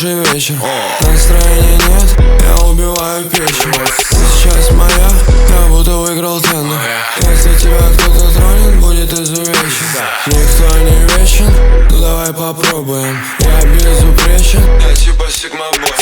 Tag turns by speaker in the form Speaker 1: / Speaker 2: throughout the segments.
Speaker 1: хороший вечер. Настроения нет, я убиваю печень. Сейчас моя, я будто выиграл тенду. Если тебя кто-то тронет, будет изувечен. Никто не вечен, ну давай попробуем. Я безупречен, я типа сигма-бой.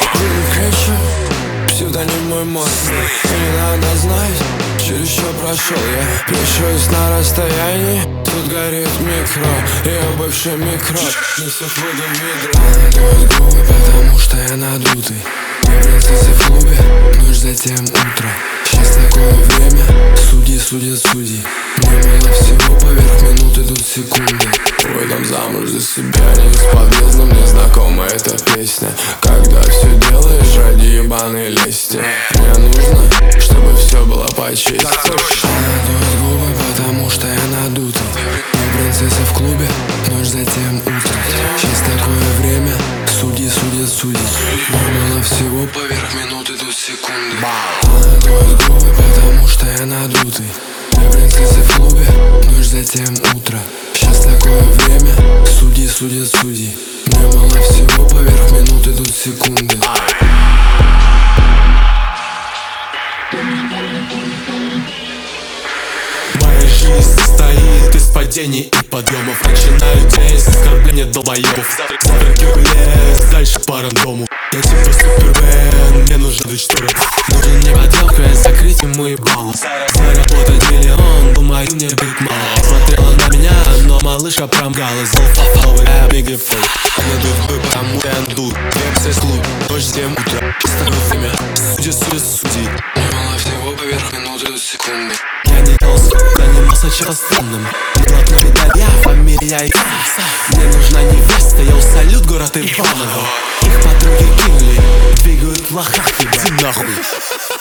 Speaker 1: Псевдоним мой мозг. Не надо знать, через что прошел я. Пишусь на расстоянии, тут горит микро. Я бывший микроб, несет воду в ведро. Надует губы, потому что я надутый. Я принцесса в клубе, ночь затем утро. Сейчас такое время, судьи судят судей. Мне мало всего, поверх минут идут секунды. Выйдем замуж за себя, не бесполезно. Мне знакома эта песня. Когда все делаешь ради ебаной лести. Мне нужно, чтобы все было по чести. Надует губы, потому что я надутый. Я принцесса в клубе, ночь затем утро. Сейчас такое время, судьи судят судей. Мне мало всего, поверх минут идут секунды. Надует губы, потому что я надутый. Я принцесса в клубе, ночь затем утро. Сейчас такое время, судьи судят судей. Мне мало всего, поверх минут идут секунды.
Speaker 2: Моя жизнь состоит из падений и подъемов. Начинаю день с оскорбления долбоебов. Завтракиваю лес, дальше по рандому. Я типа супермен, мне нужны дуть шторы. Нужен не поделка, а закрыть ему ебало. Заработать миллион, думаю, мне быть мало. Смотрела на меня, но малышка промгалась. Золфофовый, мега фейк. Надут бы, потому я дут. Вепсы клуб, ночь 7 утра. Старое время, судьи судят судей.
Speaker 1: Мне мало всего, поверх минут идут секунды.
Speaker 2: Я не толстый, занимался чем-то странным. Блатной Италья, фамилия и мне нужна невеста, я салют город Иваново. Их подруги кинули, двигают в лохах, иди нахуй.